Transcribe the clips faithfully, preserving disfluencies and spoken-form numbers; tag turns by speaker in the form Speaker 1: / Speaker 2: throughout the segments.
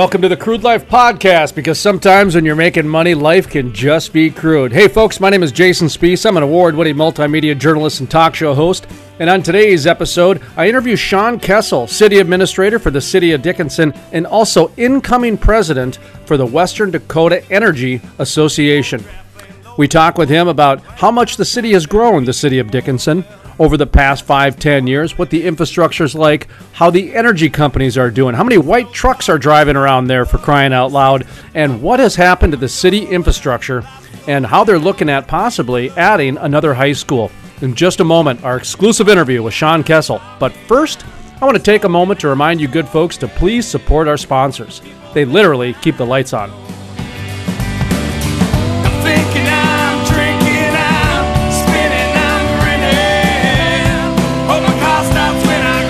Speaker 1: Welcome to the Crude Life Podcast, because sometimes when you're making money, life can just be crude. Hey folks, my name is Jason Spees. I'm an award-winning multimedia journalist and talk show host. And on today's episode, I interview Sean Kessel, City Administrator for the City of Dickinson and also incoming President for the Western Dakota Energy Association. We talk with him about how much the city has grown, the City of Dickinson, over the past five, ten years, what the infrastructure's like, how the energy companies are doing, how many white trucks are driving around there for crying out loud, and what has happened to the city infrastructure, and how they're looking at possibly adding another high school. In just a moment, our exclusive interview with Sean Kessel. But first, I want to take a moment to remind you good folks to please support our sponsors. They literally keep the lights on.
Speaker 2: I'm thinking, I'm drinking, I'm spinning, I'm grinning. Hope my car stops when I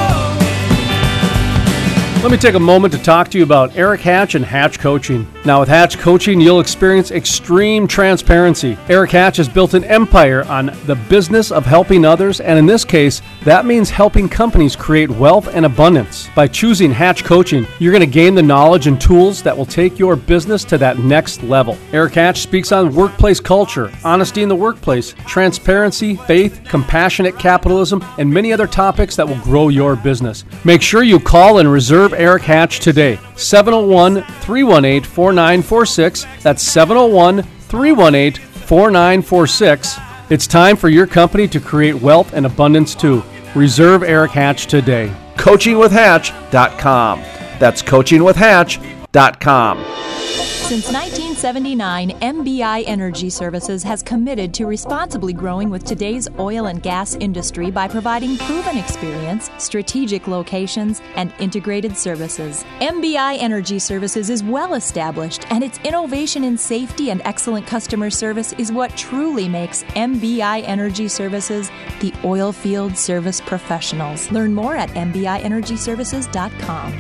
Speaker 2: go.
Speaker 1: Let me take a moment to talk to you about Eric Hatch and Hatch Coaching. Now, with Hatch Coaching, you'll experience extreme transparency. Eric Hatch has built an empire on the business of helping others, and in this case, that means helping companies create wealth and abundance. By choosing Hatch Coaching, you're going to gain the knowledge and tools that will take your business to that next level. Eric Hatch speaks on workplace culture, honesty in the workplace, transparency, faith, compassionate capitalism, and many other topics that will grow your business. Make sure you call and reserve Eric Hatch today. seven oh one, three one eight, four nine four six. That's seven oh one, three one eight, four nine four six. It's time for your company to create wealth and abundance too. Reserve Eric Hatch today. coaching with hatch dot com. That's coaching with hatch dot com.
Speaker 3: Since nineteen seventy-nine, M B I Energy Services has committed to responsibly growing with today's oil and gas industry by providing proven experience, strategic locations, and integrated services. M B I Energy Services is well established, and its innovation in safety and excellent customer service is what truly makes M B I Energy Services the oil field service professionals. Learn more at m b i energy services dot com.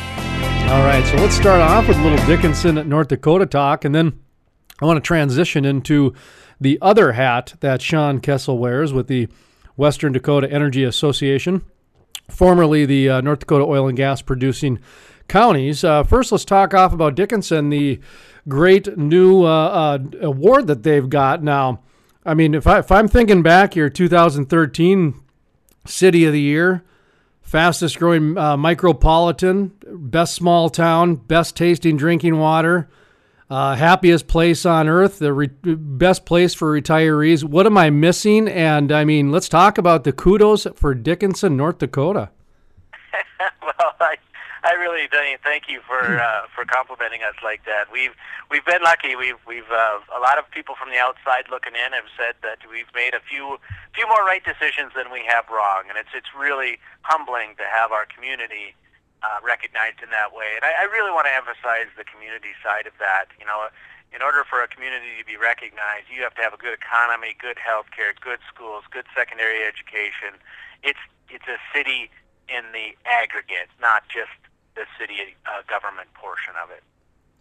Speaker 1: All right, so let's start off with a little Dickinson, North Dakota talk, and then I want to transition into the other hat that Sean Kessel wears with the Western Dakota Energy Association, formerly the uh, North Dakota Oil and Gas Producing Counties. Uh, first, let's talk off about Dickinson, the great new uh, uh, award that they've got now. I mean, if, I, if I'm thinking back here, two thousand thirteen City of the Year, fastest growing uh, micropolitan, best small town, best tasting drinking water, uh, happiest place on earth, the re- best place for retirees. What am I missing? And I mean, let's talk about the kudos for Dickinson, North Dakota.
Speaker 4: Well, I, I really do thank you for uh, for complimenting us like that. We've we've been lucky. We've we've uh, a lot of people from the outside looking in have said that we've made a few few more right decisions than we have wrong, and it's it's really humbling to have our community uh, recognized in that way. And I, I really want to emphasize the community side of that. You know, in order for a community to be recognized, you have to have a good economy, good health care, good schools, good secondary education. It's it's a city in the aggregate, not just the city uh, government portion of it.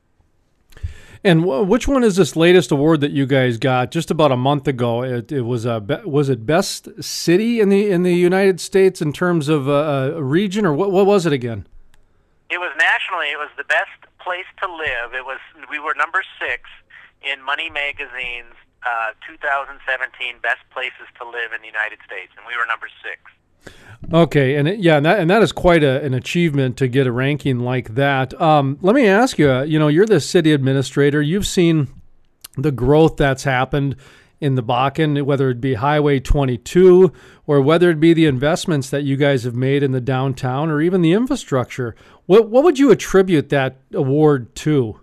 Speaker 1: And w- which one is this latest award that you guys got just about a month ago? It, it was a be- was it best city in the in the United States in terms of uh, a region, or what? What was it again?
Speaker 4: It was nationally. It was the best place to live. It was we were number six in Money Magazine's uh, two thousand seventeen Best Places to Live in the United States, and we were number six.
Speaker 1: Okay, and it, yeah, and that, and that is quite a, an achievement to get a ranking like that. Um, let me ask you, you know, you're the city administrator. You've seen the growth that's happened in the Bakken, whether it be Highway twenty-two or whether it be the investments that you guys have made in the downtown or even the infrastructure. What what would you attribute that award to?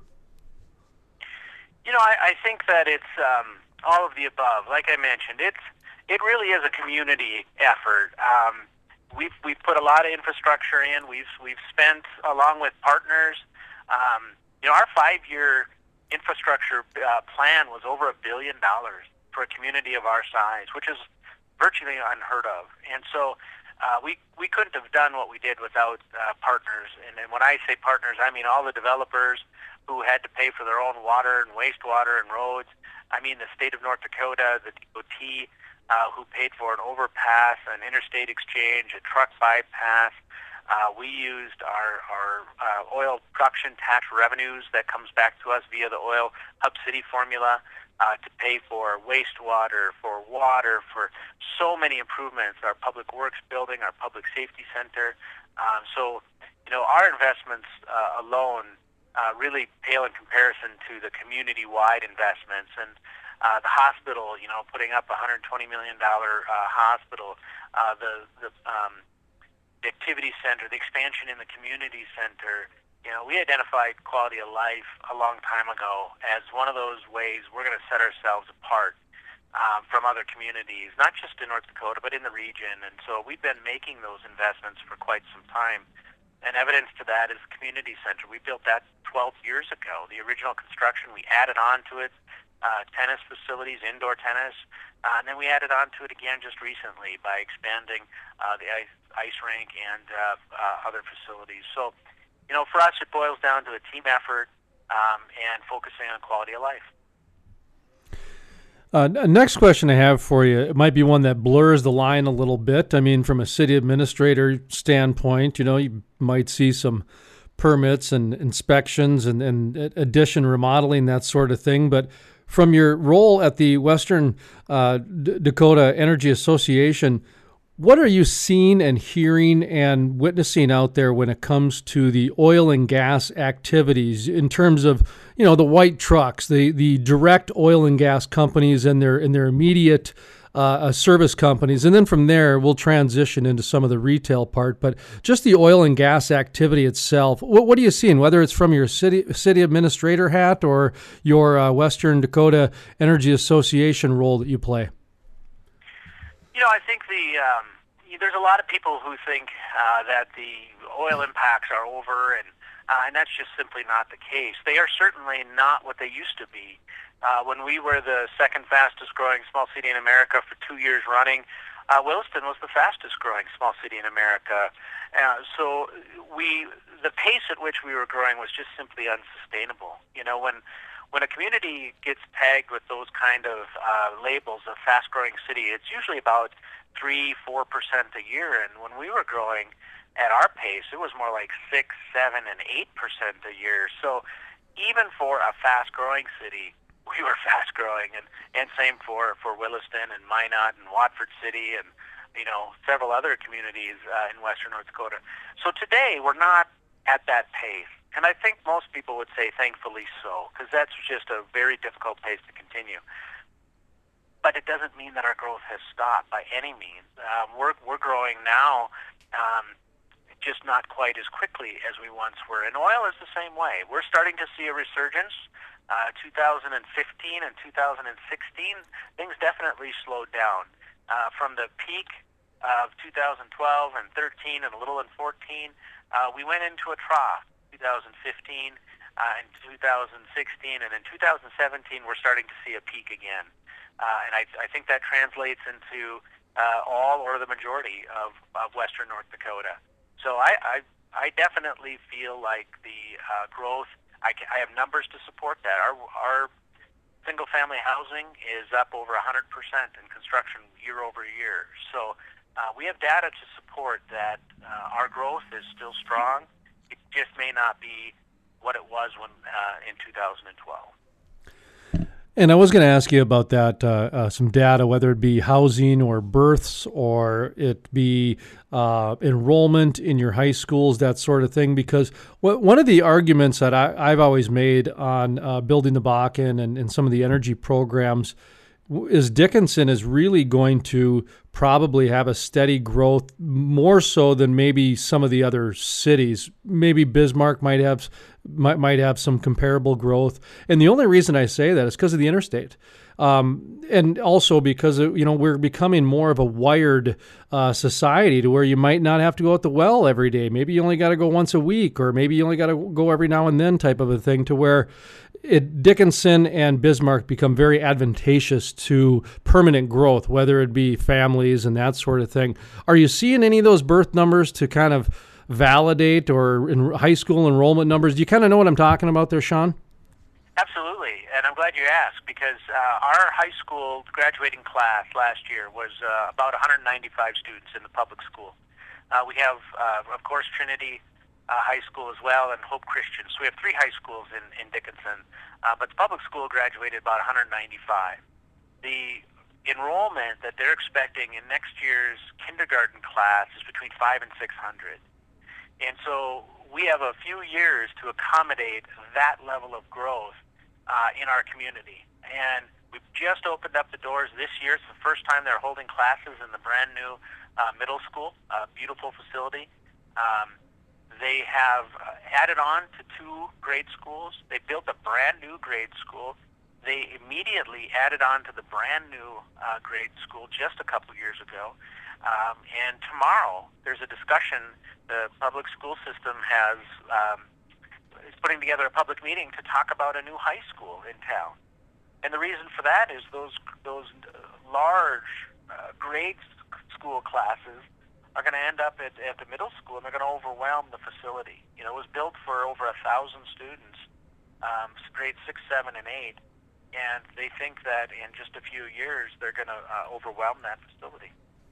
Speaker 4: You know, I, I think that it's um, all of the above. Like I mentioned, it's it really is a community effort. Um, we've we've put a lot of infrastructure in. We've we've spent, along with partners. Um, you know, our five-year infrastructure uh, plan was over a billion dollars for a community of our size, which is virtually unheard of. And so uh, we we couldn't have done what we did without uh, partners. And, and when I say partners, I mean all the developers who had to pay for their own water and wastewater and roads. I mean the state of North Dakota, the D O T, uh, who paid for an overpass, an interstate exchange, a truck bypass. Uh, we used our, our uh, oil production tax revenues that comes back to us via the Oil Hub City formula uh, to pay for wastewater, for water, for so many improvements, our public works building, our public safety center. Um, so, you know, our investments uh, alone uh, really pale in comparison to the community-wide investments. And uh, the hospital, you know, putting up a one hundred twenty million dollars uh, hospital, uh, the, the um, the activity center, the expansion in the community center. You know, we identified quality of life a long time ago as one of those ways we're going to set ourselves apart um, from other communities, not just in North Dakota, but in the region. And so we've been making those investments for quite some time. And evidence to that is the community center. We built that twelve years ago. The original construction, we added on to it uh, tennis facilities, indoor tennis, uh, and then we added on to it again just recently by expanding uh, the ice, ice rink and uh, uh, other facilities. So, you know, for us, it boils down to a team effort um, and focusing on quality of life.
Speaker 1: Uh, next question I have for you, it might be one that blurs the line a little bit. I mean, from a city administrator standpoint, you know, you might see some permits and inspections and, and addition, remodeling, that sort of thing. But from your role at the Western uh, D- Dakota Energy Association, what are you seeing and hearing and witnessing out there when it comes to the oil and gas activities in terms of, you know, the white trucks, the, the direct oil and gas companies and their and their immediate uh, service companies, and then from there we'll transition into some of the retail part. But just the oil and gas activity itself, what, what are you seeing? Whether it's from your city city administrator hat or your uh, Western Dakota Energy Association role that you play.
Speaker 4: You know, I think the um, there's a lot of people who think uh, that the oil impacts are over, and uh, and that's just simply not the case. They are certainly not what they used to be. Uh, when we were the second fastest growing small city in America for two years running, uh, Williston was the fastest growing small city in America. Uh, so we, the pace at which we were growing was just simply unsustainable. You know, when when a community gets tagged with those kind of uh, labels of fast-growing city, it's usually about three, four percent a year. And when we were growing at our pace, it was more like six, seven, and eight percent a year. So even for a fast-growing city, we were fast-growing, and, and same for, for Williston and Minot and Watford City and, you know, several other communities uh, in western North Dakota. So today, we're not at that pace. And I think most people would say thankfully so, because that's just a very difficult pace to continue. But it doesn't mean that our growth has stopped by any means. Um, we're, we're growing now, um, just not quite as quickly as we once were. And oil is the same way. We're starting to see a resurgence. Uh, two thousand fifteen and two thousand sixteen, things definitely slowed down. Uh, from the peak of two thousand twelve and thirteen and a little in fourteen, uh, we went into a trough. two thousand fifteen uh, and two thousand sixteen, and in two thousand seventeen we're starting to see a peak again. Uh, and I, I think that translates into uh, all or the majority of, of western North Dakota. So I, I, I definitely feel like the uh, growth, I, can, I have numbers to support that. Our, our single-family housing is up over one hundred percent in construction year over year. So uh, we have data to support that uh, our growth is still strong. It just may not be what it was when uh, in two thousand twelve.
Speaker 1: And I was going to ask you about that, uh, uh, some data, whether it be housing or births or it be uh, enrollment in your high schools, that sort of thing. Because w- one of the arguments that I, I've always made on uh, building the Bakken and, and some of the energy programs is Dickinson is really going to probably have a steady growth, more so than maybe some of the other cities. Maybe Bismarck might have might might have some comparable growth, and the only reason I say that is because of the interstate, um, and also because of, you know, we're becoming more of a wired uh, society to where you might not have to go at the well every day. Maybe you only got to go once a week, or maybe you only got to go every now and then, type of a thing, to where It, Dickinson and Bismarck become very advantageous to permanent growth, whether it be families and that sort of thing. Are you seeing any of those birth numbers to kind of validate, or in high school enrollment numbers? Do you kind of know what I'm talking about there, Sean?
Speaker 4: Absolutely, and I'm glad you asked, because uh, our high school graduating class last year was uh, about one hundred ninety-five students in the public school. Uh, we have, uh, of course, Trinity uh, High School as well, and Hope Christian. So we have three high schools in, in Dickinson, uh, but the public school graduated about one hundred ninety-five. The enrollment that they're expecting in next year's kindergarten class is between five and six hundred. And so we have a few years to accommodate that level of growth uh, in our community. And we've just opened up the doors this year. It's the first time they're holding classes in the brand new uh, middle school, a beautiful facility. Um, they have uh, added on to two grade schools. They built a brand new grade school. They immediately added on to the brand new uh, grade school just a couple years ago. Um, and tomorrow, there's a discussion. The public school system has um, is putting together a public meeting to talk about a new high school in town. And the reason for that is those those large uh, grade school classes are going to end up at, at the middle school, and they're going to overwhelm the facility. You know, it was built for over a thousand students, um, grades six, seven, and eight. And they think that in just a few years, they're going to uh, overwhelm that facility.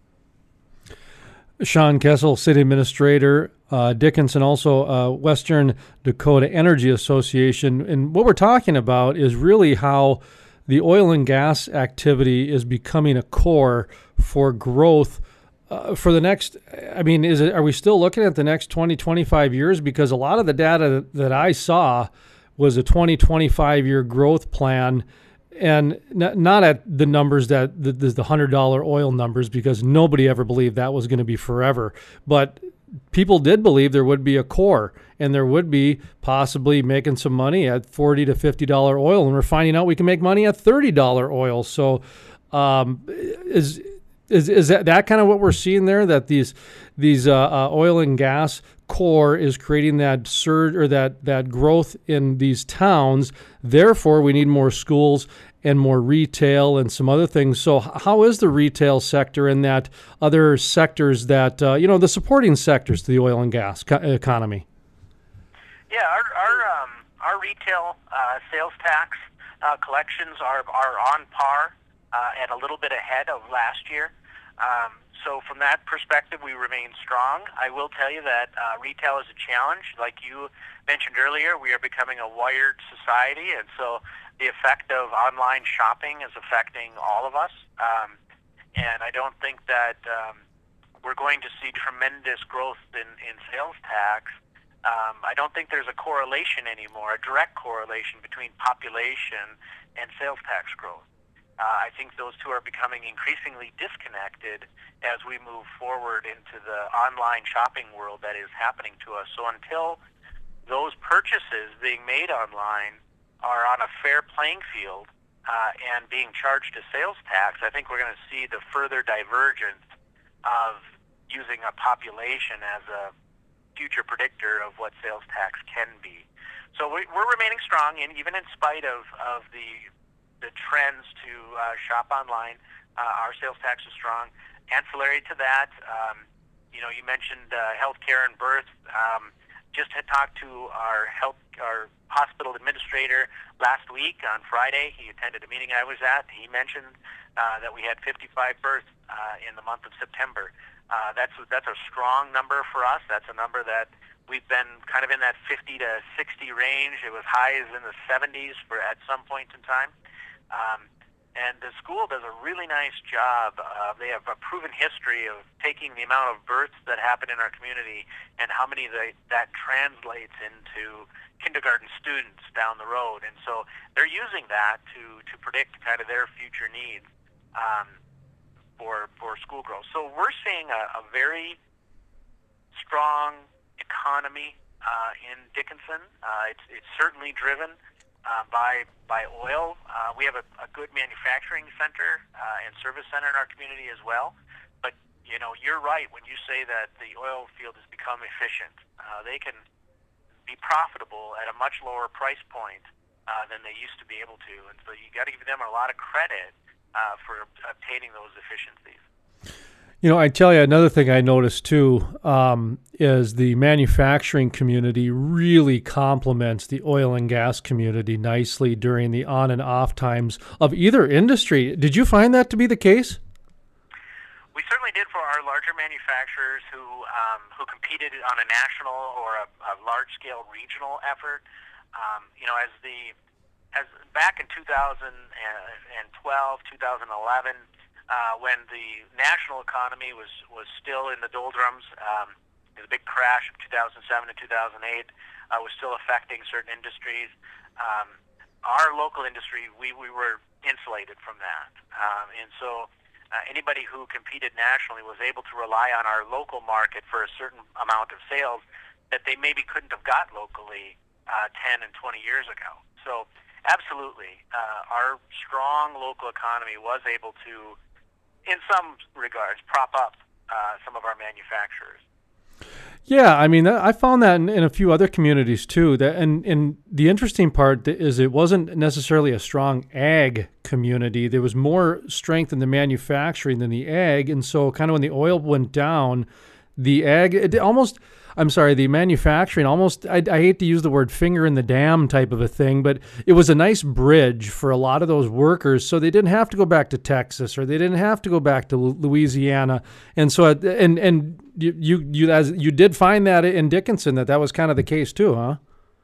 Speaker 1: Sean Kessel, City Administrator, uh, Dickinson, also uh, Western Dakota Energy Association. And what we're talking about is really how the oil and gas activity is becoming a core for growth uh, for the next, I mean, is it, are we still looking at the next twenty, twenty-five years? Because a lot of the data that I saw was a twenty, twenty-five year growth plan, and not, not at the numbers that the, the one hundred dollar oil numbers, because nobody ever believed that was going to be forever. But people did believe there would be a core, and there would be possibly making some money at forty to fifty dollar oil, and we're finding out we can make money at thirty dollar oil. So um, is is is that, that kind of what we're seeing there, that these these uh, uh, oil and gas core is creating that surge or that that growth in these towns? Therefore, we need more schools and more retail and some other things. So how is the retail sector and that other sectors that, uh, you know, the supporting sectors to the oil and gas co- economy?
Speaker 4: Yeah, our our, um, our retail uh, sales tax uh, collections are, are on par uh, and a little bit ahead of last year. Um, so from that perspective, we remain strong. I will tell you that uh, retail is a challenge. Like you mentioned earlier, we are becoming a wired society, and so the effect of online shopping is affecting all of us. Um, and I don't think that um, we're going to see tremendous growth in, in sales tax. Um, I don't think there's a correlation anymore, a direct correlation between population and sales tax growth. Uh, I think those two are becoming increasingly disconnected as we move forward into the online shopping world that is happening to us. So until those purchases being made online are on a fair playing field uh, and being charged a sales tax, I think we're going to see the further divergence of using a population as a future predictor of what sales tax can be. So we, we're remaining strong, and even in spite of, of the the trends to uh, shop online, uh, our sales tax is strong. Ancillary to that, um, you know, you mentioned uh, healthcare and birth. Um, just had talked to our health, our hospital administrator last week on Friday. He attended a meeting I was at. He mentioned uh, that we had fifty-five births uh, in the month of September. Uh, that's that's a strong number for us. That's a number that we've been kind of in that fifty to sixty range. It was high as in the seventies for at some point in time. Um, and the school does a really nice job. Uh, they have a proven history of taking the amount of births that happen in our community and how many they, that translates into kindergarten students down the road. And so they're using that to, to predict kind of their future needs um, for for school growth. So we're seeing a, a very strong economy uh, in Dickinson. Uh, it's, it's certainly driven Uh, by by oil. Uh, we have a, a good manufacturing center uh, and service center in our community as well. But, you know, you're right when you say that the oil field has become efficient. Uh, they can be profitable at a much lower price point uh, than they used to be able to. And so you got to give them a lot of credit uh, for obtaining those efficiencies.
Speaker 1: You know, I tell you, another thing I noticed too um, is the manufacturing community really complements the oil and gas community nicely during the on and off times of either industry. Did you find that to be the case?
Speaker 4: We certainly did for our larger manufacturers who um, who competed on a national or a, a large-scale regional effort. Um, you know, as the as back in two thousand twelve, two thousand eleven, uh, when the national economy was was still in the doldrums, um, the big crash of two thousand seven and two thousand eight uh, was still affecting certain industries. Um, our local industry, we we were insulated from that, um, and so. Uh, anybody who competed nationally was able to rely on our local market for a certain amount of sales that they maybe couldn't have got locally uh, ten and twenty years ago. So absolutely, uh, our strong local economy was able to, in some regards, prop up uh, some of our manufacturers.
Speaker 1: Yeah, I mean, I found that in, in a few other communities too. That and, and the interesting part is it wasn't necessarily a strong ag community. There was more strength in the manufacturing than the ag, and so kind of when the oil went down, the ag it almost. I'm sorry, the manufacturing almost, I, I hate to use the word finger in the dam type of a thing, but it was a nice bridge for a lot of those workers so they didn't have to go back to Texas or they didn't have to go back to Louisiana. And so, and and you you you, as, you did find that in Dickinson, that that was kind of the case too, huh?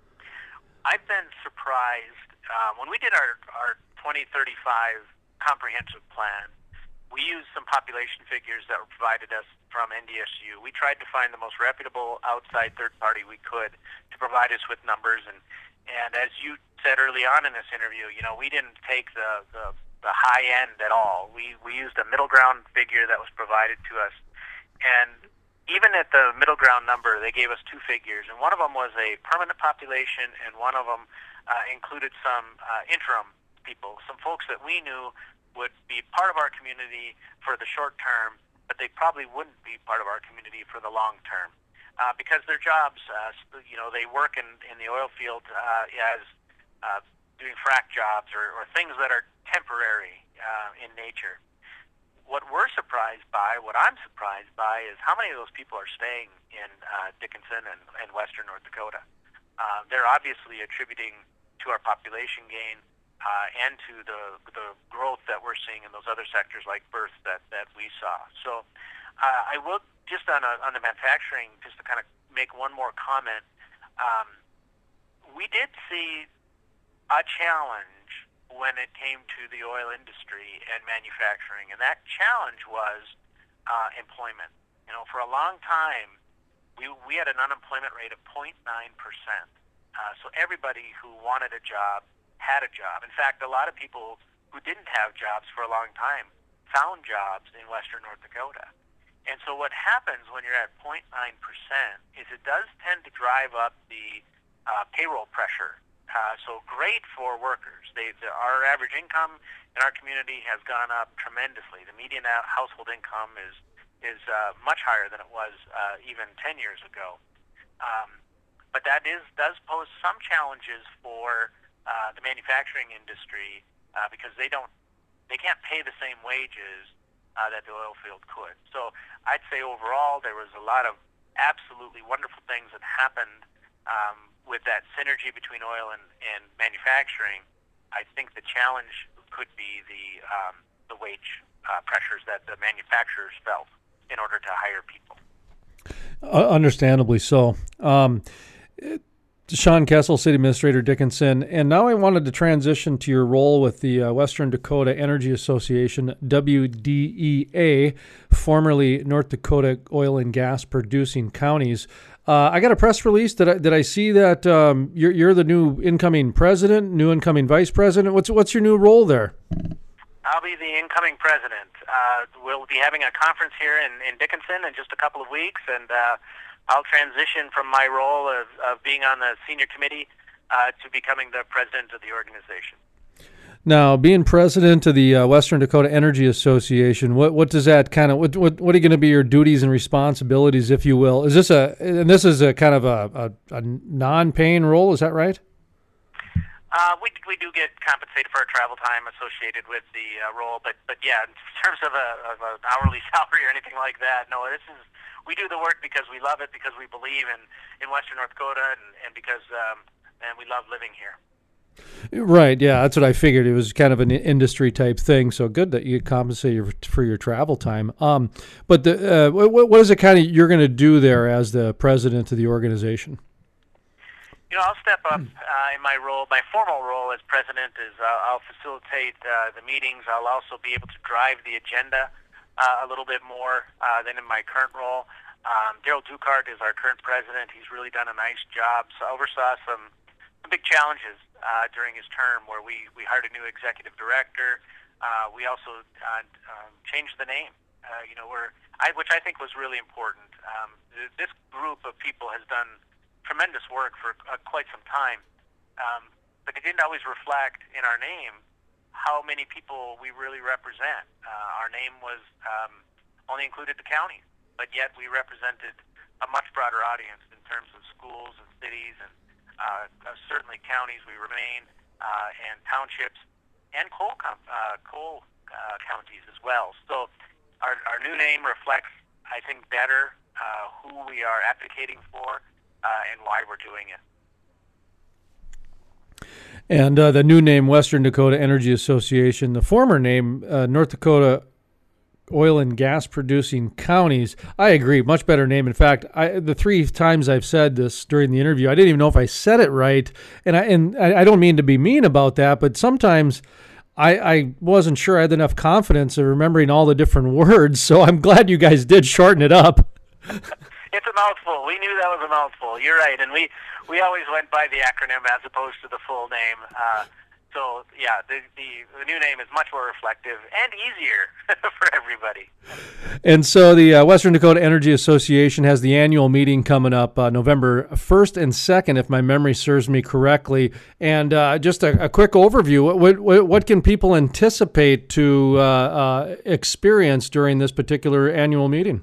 Speaker 4: I've been surprised. Uh, when we did our, our twenty thirty-five comprehensive plan, we used some population figures that were provided us from N D S U. We tried to find the most reputable outside third party we could to provide us with numbers. And, and as you said early on in this interview, you know, we didn't take the, the, the high end at all. We, we used a middle ground figure that was provided to us. And even at the middle ground number, they gave us two figures. And one of them was a permanent population, and one of them uh, included some uh, interim people, some folks that we knew would be part of our community for the short term, but they probably wouldn't be part of our community for the long term uh, because their jobs, uh, you know, they work in, in the oil field uh, as uh, doing frac jobs or, or things that are temporary uh, in nature. What we're surprised by, what I'm surprised by, is how many of those people are staying in uh, Dickinson and, and western North Dakota. Uh, they're obviously attributing to our population gain Uh, and to the the growth that we're seeing in those other sectors like birth that, that we saw. So uh, I will just on a, on the manufacturing, just to kind of make one more comment. Um, we did see a challenge when it came to the oil industry and manufacturing, and that challenge was uh, employment. You know, for a long time, we we had an unemployment rate of zero point nine percent. Uh, so everybody who wanted a job had a job. In fact, a lot of people who didn't have jobs for a long time found jobs in western North Dakota. And so what happens when you're at zero point nine percent is it does tend to drive up the uh, payroll pressure. Uh, so great for workers. They, the, our average income in our community has gone up tremendously. The median household income is is uh, much higher than it was uh, even ten years ago. Um, but that is does pose some challenges for Uh, the manufacturing industry uh, because they don't, they can't pay the same wages uh, that the oil field could. So I'd say overall there was a lot of absolutely wonderful things that happened um, with that synergy between oil and, and manufacturing. I think the challenge could be the um, the wage uh, pressures that the manufacturers felt in order to hire people.
Speaker 1: Uh, understandably so. Um, it, Sean Kessel, City Administrator, Dickinson, and now I wanted to transition to your role with the uh, Western Dakota Energy Association, W D E A, formerly North Dakota Oil and Gas Producing Counties. Uh, I got a press release. Did I, did I see that um, you're, you're the new incoming president, new incoming vice president? What's what's your new role there?
Speaker 4: I'll be the incoming president. Uh, we'll be having a conference here in, in Dickinson in just a couple of weeks, and uh, I'll transition from my role of, of being on the senior committee uh, to becoming the president of the organization.
Speaker 1: Now, being president of the uh, Western Dakota Energy Association, what what does that kind of what what, what are going to be your duties and responsibilities, if you will? Is this a and this is a kind of a, a, a non-paying role? Is that right?
Speaker 4: Uh, we we do get compensated for our travel time associated with the uh, role, but but yeah, in terms of a of an hourly salary or anything like that, no. This is we do the work because we love it, because we believe in, in Western North Dakota, and, and because um, and we love living here.
Speaker 1: Right, yeah, that's what I figured. It was kind of an industry type thing. So good that you compensate your, for your travel time. Um, but the, uh, what, what is it kind of you're going to do there as the president of the organization?
Speaker 4: You know, I'll step up uh, in my role. My formal role as president is uh, I'll facilitate uh, the meetings. I'll also be able to drive the agenda uh, a little bit more uh, than in my current role. Um, Daryl Ducart is our current president. He's really done a nice job. So I oversaw some, some big challenges uh, during his term where we, we hired a new executive director. Uh, we also uh, um, changed the name, uh, you know, where I, which I think was really important. Um, th- this group of people has done tremendous work for uh, quite some time, um, but it didn't always reflect in our name how many people we really represent. Uh, our name was um, only included the county, but yet we represented a much broader audience in terms of schools and cities and uh, uh, certainly counties we remain uh, and townships and coal com- uh, coal uh, counties as well. So our, our new name reflects, I think, better uh, who we are advocating for. Uh, and why we're doing it.
Speaker 1: And uh, the new name, Western Dakota Energy Association, the former name, uh, North Dakota Oil and Gas Producing Counties. I agree, much better name. In fact, I, the three times I've said this during the interview, I didn't even know if I said it right. And I, and I don't mean to be mean about that, but sometimes I, I wasn't sure I had enough confidence of remembering all the different words. So I'm glad you guys did shorten it up.
Speaker 4: It's a mouthful. We knew that was a mouthful. You're right, and we, we always went by the acronym as opposed to the full name. Uh, so yeah, the, the the new name is much more reflective and easier for everybody.
Speaker 1: And so the uh, Western Dakota Energy Association has the annual meeting coming up uh, November first and second, if my memory serves me correctly. And uh, just a, a quick overview: what, what what can people anticipate to uh, uh, experience during this particular annual meeting?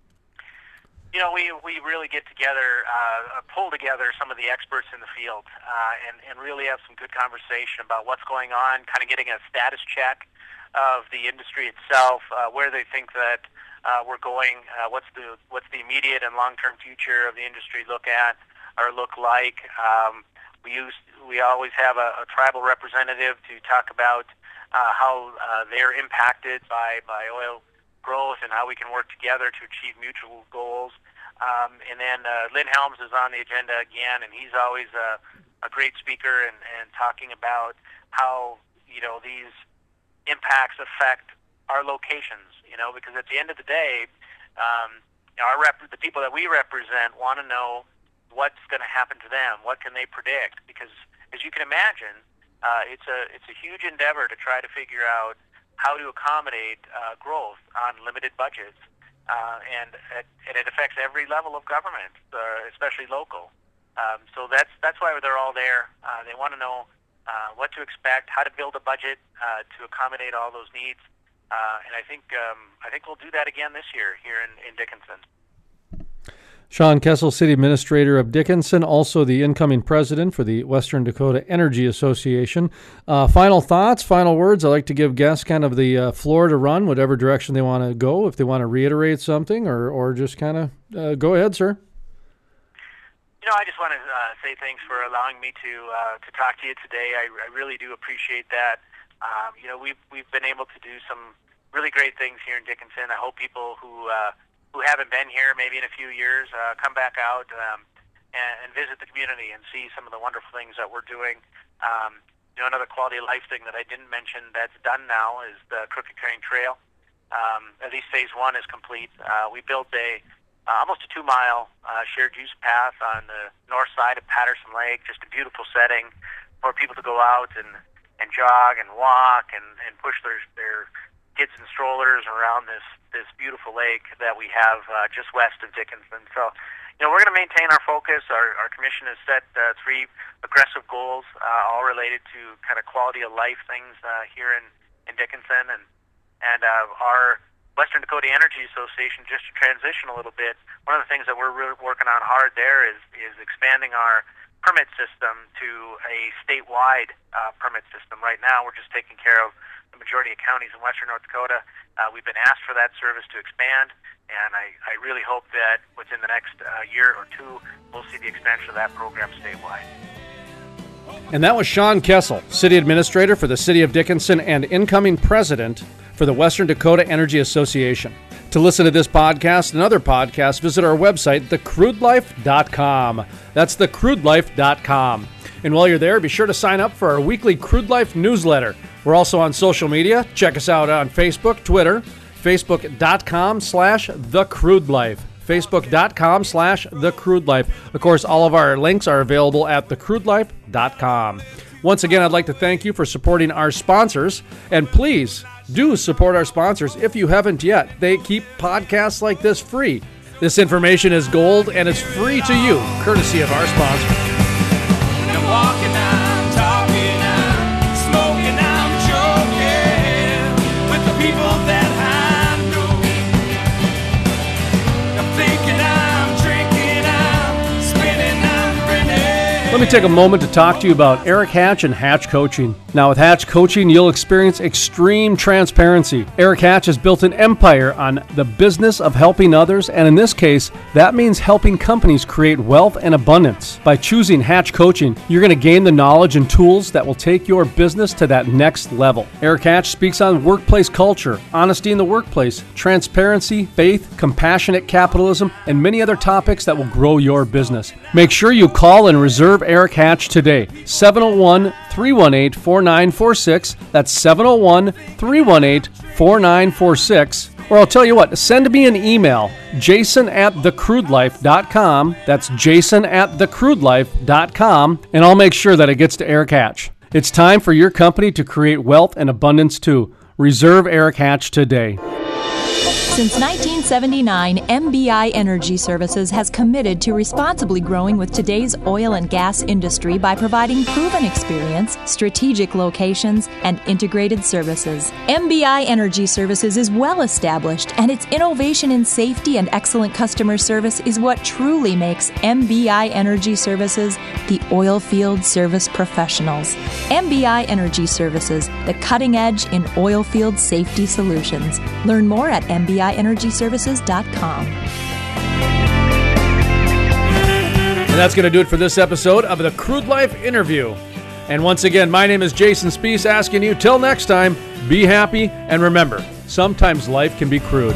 Speaker 4: You know, we, we really get together, uh, pull together some of the experts in the field uh, and, and really have some good conversation about what's going on, kind of getting a status check of the industry itself, uh, where they think that uh, we're going, uh, what's the what's the immediate and long-term future of the industry look at or look like. Um, we use we always have a, a tribal representative to talk about uh, how uh, they're impacted by, by oil growth and how we can work together to achieve mutual goals. Um, and then uh, Lynn Helms is on the agenda again, and he's always a, a great speaker and, and talking about how, you know, these impacts affect our locations, you know, because at the end of the day, um, our rep- the people that we represent want to know what's going to happen to them, what can they predict, because as you can imagine, uh, it's a it's a huge endeavor to try to figure out how to accommodate uh, growth on limited budgets. Uh, and, it, and it affects every level of government, uh, especially local. Um, so that's that's why they're all there. Uh, they want to know uh, what to expect, how to build a budget uh, to accommodate all those needs. Uh, and I think um, I think we'll do that again this year here in, in Dickinson.
Speaker 1: Sean Kessel, City Administrator of Dickinson, also the incoming president for the Western Dakota Energy Association. Uh, final thoughts, final words. I like to give guests kind of the uh, floor to run, whatever direction they want to go, if they want to reiterate something or, or just kind of uh, go ahead, sir.
Speaker 4: You know, I just want to uh, say thanks for allowing me to uh, to talk to you today. I, I really do appreciate that. Um, you know, we've, we've been able to do some really great things here in Dickinson. I hope people who... Uh, who haven't been here maybe in a few years, uh, come back out um, and, and visit the community and see some of the wonderful things that we're doing. Um, you know, another quality of life thing that I didn't mention that's done now is the Crooked Crane Trail. Um, at least phase one is complete. Uh, we built a uh, almost a two-mile uh, shared use path on the north side of Patterson Lake, just a beautiful setting for people to go out and, and jog and walk and, and push their, their kids and strollers around this this beautiful lake that we have uh, just west of Dickinson. So, you know, we're going to maintain our focus. Our, our commission has set uh, three aggressive goals, uh, all related to kind of quality of life things uh, here in, in Dickinson. And, and uh, our Western Dakota Energy Association, just to transition a little bit, one of the things that we're really working on hard there is, is expanding our permit system to a statewide uh, permit system. Right now, we're just taking care of the majority of counties in western North Dakota. Uh, we've been asked for that service to expand, and I, I really hope that within the next uh, year or two, we'll see the expansion of that program statewide.
Speaker 1: And that was Sean Kessel, City Administrator for the City of Dickinson and incoming President for the Western Dakota Energy Association. To listen to this podcast and other podcasts, visit our website, the crude life dot com. That's the crude life dot com. And while you're there, be sure to sign up for our weekly Crude Life newsletter. We're also on social media. Check us out on Facebook, Twitter, facebook.com slash the crude life. Facebook.com slash The Crude Life. Of course, all of our links are available at the crude life dot com. Once again, I'd like to thank you for supporting our sponsors. And please do support our sponsors if you haven't yet. They keep podcasts like this free. This information is gold and it's free to you, courtesy of our sponsors.
Speaker 2: I'm walking, I'm talking, I'm smoking, I'm joking with the people that I know. I'm thinking, I'm drinking, I'm spinning, I'm grinning.
Speaker 1: Let me take a moment to talk to you about Eric Hatch and Hatch Coaching. Now, with Hatch Coaching, you'll experience extreme transparency. Eric Hatch has built an empire on the business of helping others, and in this case, that means helping companies create wealth and abundance. By choosing Hatch Coaching, you're going to gain the knowledge and tools that will take your business to that next level. Eric Hatch speaks on workplace culture, honesty in the workplace, transparency, faith, compassionate capitalism, and many other topics that will grow your business. Make sure you call and reserve Eric Hatch today. seven oh one, three one eight, four nine four six. That's seven oh one, three one eight, four nine four six. Or I'll tell you what, send me an email, jason at the crude life dot com. That's jason at the crude life dot com, and I'll make sure that it gets to Eric Hatch. It's time for your company to create wealth and abundance too. Reserve Eric Hatch today.
Speaker 3: Since nineteen seventy-nine, M B I Energy Services has committed to responsibly growing with today's oil and gas industry by providing proven experience, strategic locations, and integrated services. M B I Energy Services is well established, and its innovation in safety and excellent customer service is what truly makes M B I Energy Services the oil field service professionals. M B I Energy Services, the cutting edge in oil field safety solutions. Learn more at M B I energy services dot com.
Speaker 1: And that's going to do it for this episode of the Crude Life Interview. And once again, my name is Jason Spees, asking you, till next time, be happy, and remember, sometimes life can be crude.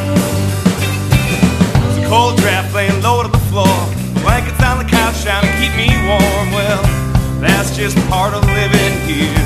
Speaker 2: It's a cold draft laying low to the floor. Blankets on the couch trying to keep me warm. Well, that's just part of living here.